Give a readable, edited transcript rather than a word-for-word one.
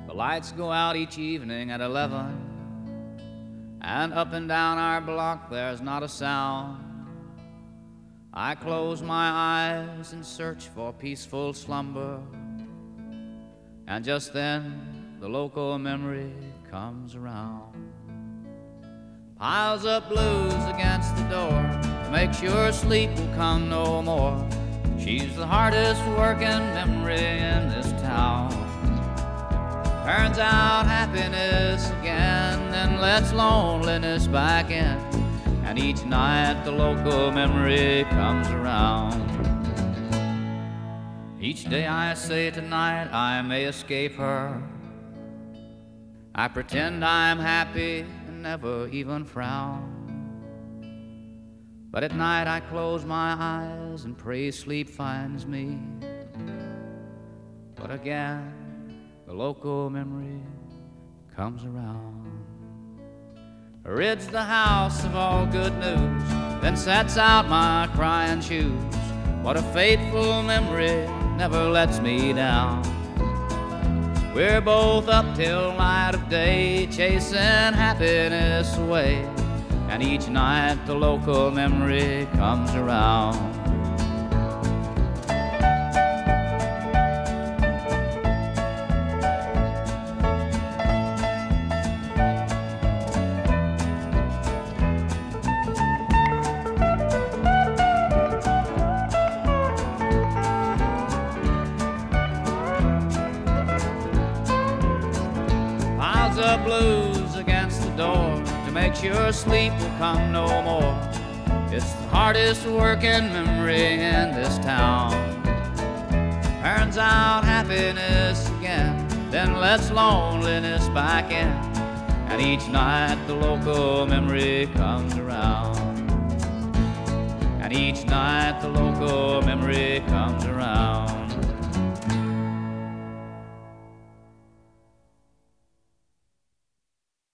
The lights go out each evening at 11, and up and down our block there's not a sound. I close my eyes and search for peaceful slumber, and just then the local memory comes around. Piles up blues against the door to make sure sleep will come no more. She's the hardest working memory in this town. Turns out happiness again, then lets loneliness back in, and each night the local memory comes around. Each day I say tonight I may escape her. I pretend I'm happy and never even frown. But at night I close my eyes and pray sleep finds me. But again the local memory comes around. Rids the house of all good news, then sets out my crying shoes. What a faithful memory, never lets me down. We're both up till light of day, chasing happiness away, and each night the local memory comes around. Up blues against the door to make sure sleep will come no more. It's the hardest working memory in this town. Turns out happiness again, then lets loneliness back in, and each night the local memory comes around. And each night the local memory comes around.